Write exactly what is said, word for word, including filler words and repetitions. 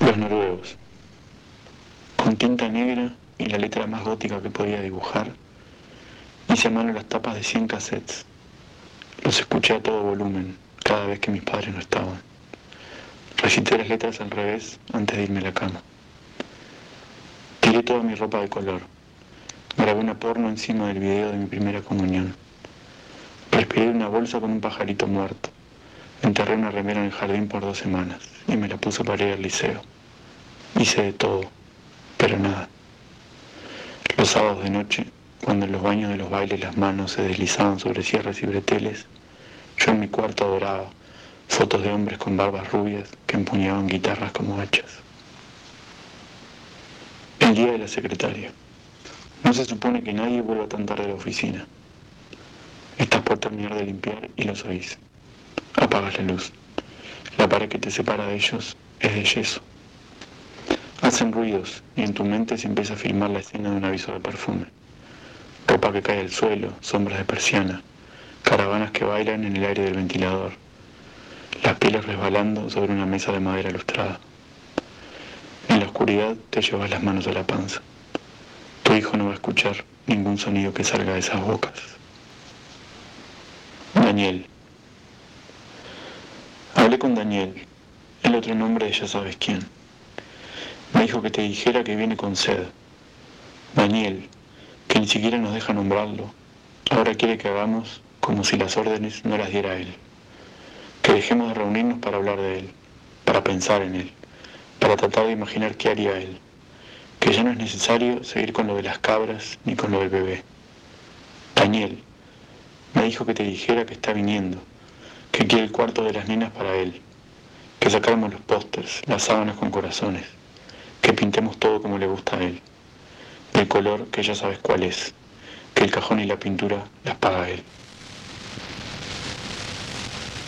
Los noruegos. Con tinta negra y la letra más gótica que podía dibujar, hice a mano las tapas de cien cassettes. Los escuché a todo volumen, cada vez que mis padres no estaban. Recité las letras al revés antes de irme a la cama. Tiré toda mi ropa de color. Grabé una porno encima del video de mi primera comunión. Respiré una bolsa con un pajarito muerto. Enterré una remera en el jardín por dos semanas y me la puse para ir al liceo. Hice de todo, pero nada. Los sábados de noche, cuando en los baños de los bailes las manos se deslizaban sobre cierres y breteles, yo en mi cuarto adoraba fotos de hombres con barbas rubias que empuñaban guitarras como hachas. El día de la secretaria. No se supone que nadie vuelva tan tarde a la oficina. Estás por terminar de limpiar y los oís. Apagas la luz. La pared que te separa de ellos es de yeso. Hacen ruidos y en tu mente se empieza a filmar la escena de un aviso de perfume. Ropa que cae al suelo, sombras de persiana, caravanas que bailan en el aire del ventilador, las pieles resbalando sobre una mesa de madera lustrada. En la oscuridad te llevas las manos a la panza. Tu hijo no va a escuchar ningún sonido que salga de esas bocas. Daniel. Hablé con Daniel, el otro nombre de ya sabes quién. Me dijo que te dijera que viene con sed. Daniel, que ni siquiera nos deja nombrarlo, ahora quiere que hagamos como si las órdenes no las diera él. Que dejemos de reunirnos para hablar de él, para pensar en él, para tratar de imaginar qué haría él. Que ya no es necesario seguir con lo de las cabras ni con lo del bebé. Daniel, me dijo que te dijera que está viniendo, que quiere el cuarto de las nenas para él, que sacáramos los pósters, las sábanas con corazones, que pintemos todo como le gusta a él, del color que ya sabes cuál es, que el cajón y la pintura las paga él.